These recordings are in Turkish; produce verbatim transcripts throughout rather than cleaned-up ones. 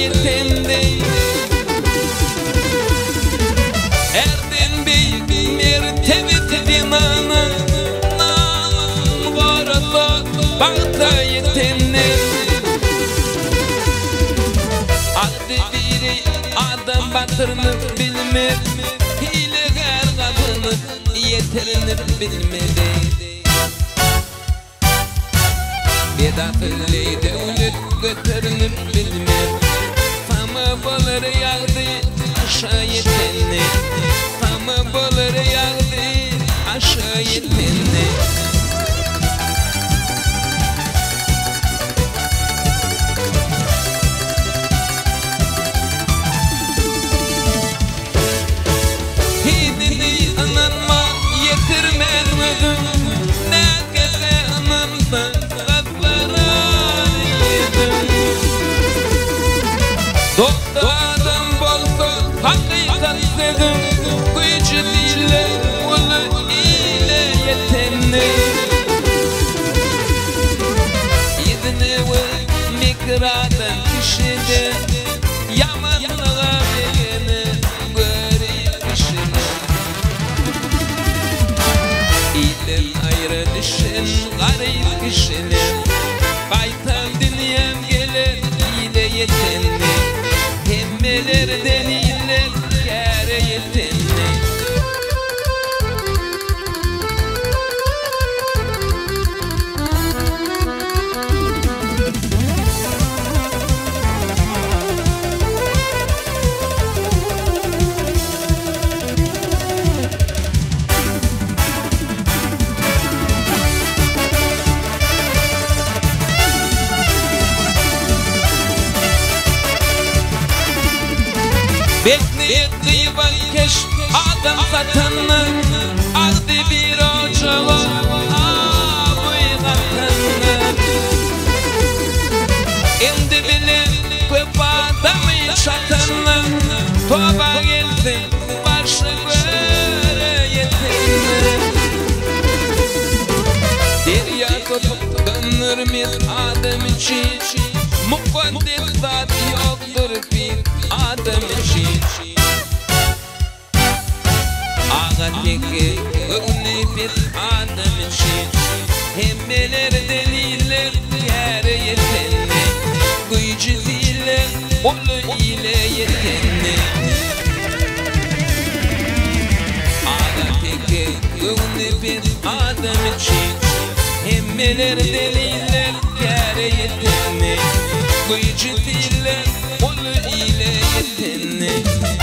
yetendi. Erden büyük mertebet dinanı namım varsa bağda yetendi. Adı biri adam batırını bilmez, hilegar kadını yeterini bilmedi. Bedafili devlet götürünü bilmez, fama bolur yağdı aşağı yetenli. Fama bolur yağdı aşağı yetenli. Hidini ananma yetirmez müdüm, ne kese ananma gazlara yedim. Doktor adam bolsa hakikat dedim, gücü dille ulu ile yetenli. İdini ve mikradan kişide yamanlığa begeni böyle kişide. İlim ayrı düşün garip kişinin, baytan dünyam gelir ile yetenli. Hemmelerden ile kâre yetenli. Bekleyip kıyban keş adam satanı, aldı bir ocağa ağabey katanı. Endi bilen köp adamı çatanı, toba gelsin başı böyle yetenli. Derya tutup dönürmez adam için, mukaddes zat yoktur bir adam için. Ağa teki örnek bir adam için, hemmeler deliler kâre yetenli. Gücü ziller olu ile yetenli. Ağa teki örnek bir adam için, hemmeler deliler kâre yetenli. Gücü ziller olu ile yetenli.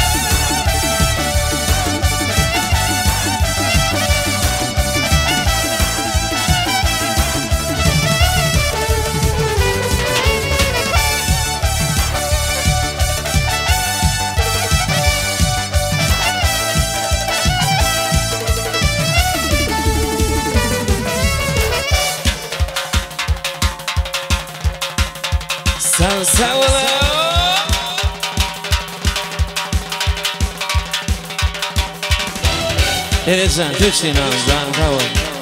Sağ sağ ol. Evet sen Türkçe inanızdan sağ ol.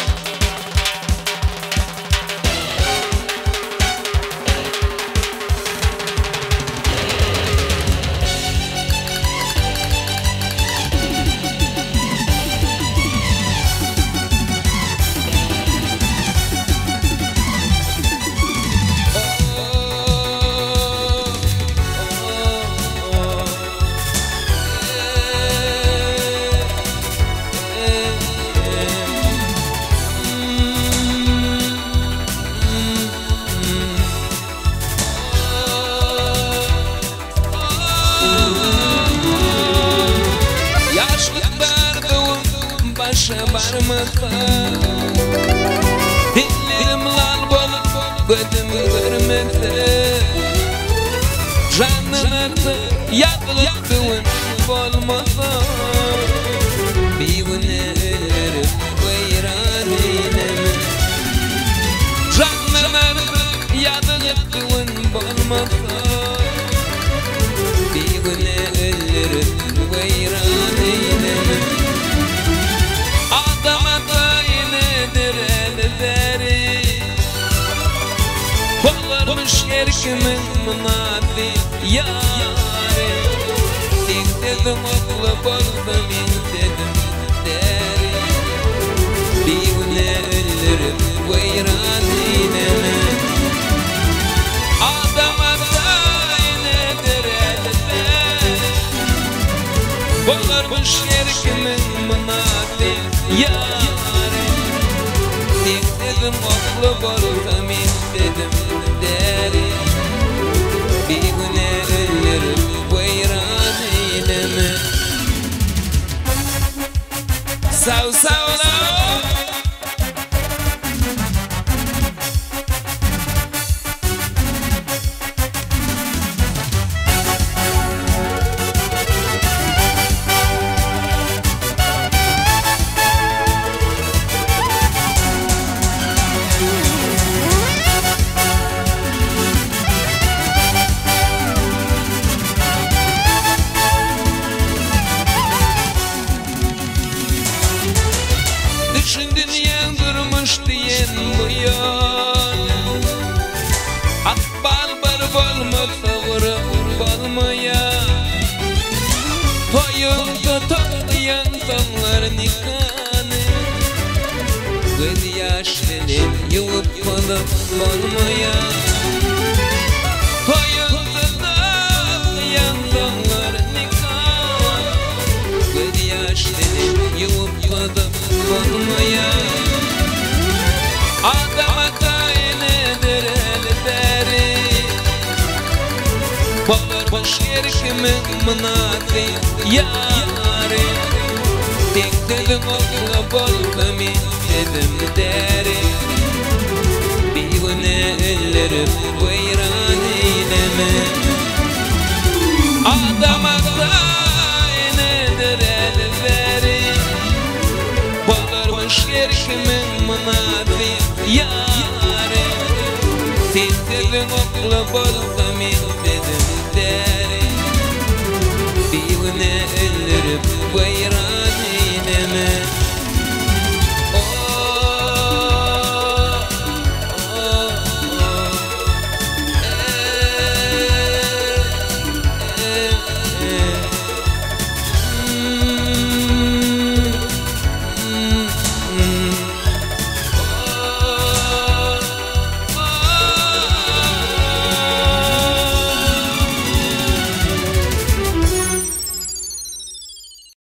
Başa barmakta dillerim lal bolup gözüm görmekte. Canım artık yakılıp düğün olmasa, bir gün ölürüm veyran eylemem. Canım artık yakılıp düğün olmasa, bir gün ölürüm veyran eylemem. Adama kaynedir elleri, kollarmış erkimin mınat manadi yâre. Dik dedim akla baldım dedim deri. Bir güne ölürüm veyran ineme. Adama nedir elbet. Bolarmış yerkimin manadi yâre. Dik dedim akla baldım dedim deri. Bir güne ölürüm veyran eyleme. Sağ sağ ol. Düşündün yandırmış diyen bu yol. Akbal bar bolmasa vurup bolmaya. Toyunda toplayan sonlar nikahını. Göz yaşlarım yuvup bolup bolmaya. Toyunda toplayan sonlar nikahını. Göz yaşlarım yuvup bolup olmaya. Adama kaynedir elberi. Bolarmış yerkimin mınadi yâre. Dik dedim okla boldım dedim deri. Bir güne ölürüm veyran eyleme. Adama kaynedir elberi. Bolarmış yerkimin manadi yâre. Dik dedim okla boldım dedim deri. Bir güne ölürüm veyran